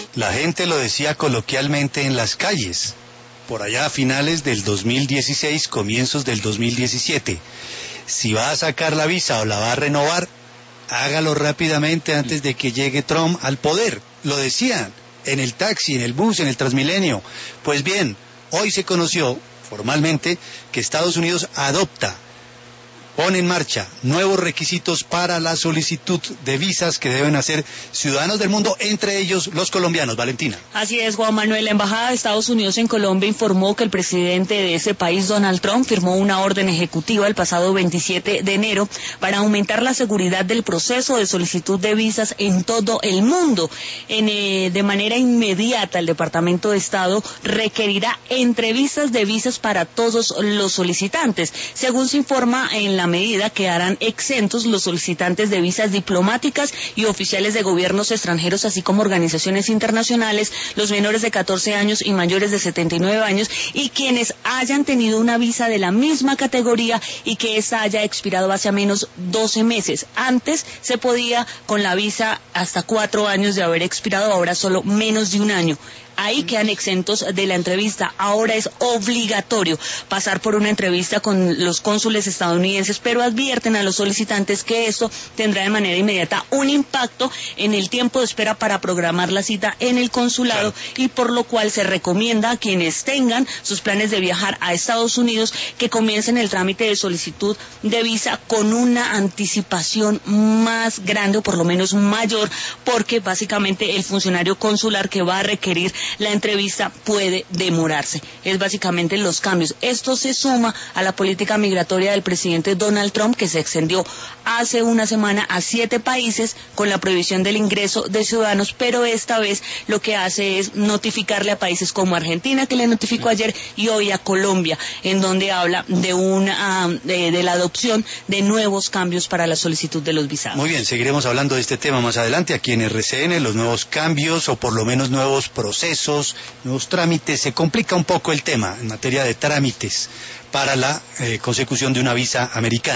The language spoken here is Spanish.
La gente lo decía coloquialmente en las calles, por allá a finales del 2016, comienzos del 2017. Si va a sacar la visa o la va a renovar, hágalo rápidamente antes de que llegue Trump al poder. Lo decían en el taxi, en el bus, en el Transmilenio. Pues bien, hoy se conoció formalmente que Estados Unidos pone en marcha nuevos requisitos para la solicitud de visas que deben hacer ciudadanos del mundo, entre ellos los colombianos. Valentina. Así es, Juan Manuel. La Embajada de Estados Unidos en Colombia informó que el presidente de ese país, Donald Trump, firmó una orden ejecutiva el pasado 27 de enero para aumentar la seguridad del proceso de solicitud de visas en todo el mundo. De manera inmediata, el Departamento de Estado requerirá entrevistas de visas para todos los solicitantes. Según se informa, en la medida quedarán exentos los solicitantes de visas diplomáticas y oficiales de gobiernos extranjeros, así como organizaciones internacionales, los menores de 14 años y mayores de 79 años, y quienes hayan tenido una visa de la misma categoría y que esta haya expirado hace al menos 12 meses. Antes se podía con la visa hasta 4 años de haber expirado, ahora solo menos de un año. Ahí quedan exentos de la entrevista. Ahora es obligatorio pasar por una entrevista con los cónsules estadounidenses, pero advierten a los solicitantes que esto tendrá de manera inmediata un impacto en el tiempo de espera para programar la cita en el consulado, y por lo cual se recomienda a quienes tengan sus planes de viajar a Estados Unidos que comiencen el trámite de solicitud de visa con una anticipación más grande, o por lo menos mayor, porque básicamente el funcionario consular que va a requerir la entrevista puede demorarse. Es básicamente los cambios. Esto se suma a la política migratoria del presidente Donald Trump, que se extendió hace una semana a 7 países con la prohibición del ingreso de ciudadanos, pero esta vez lo que hace es notificarle a países como Argentina, que le notificó ayer, y hoy a Colombia, en donde habla de la adopción de nuevos cambios para la solicitud de los visados. Muy bien, seguiremos hablando de este tema más adelante aquí en RCN, los nuevos cambios, o por lo menos nuevos procesos, nuevos trámites. Se complica un poco el tema en materia de trámites para la consecución de una visa americana.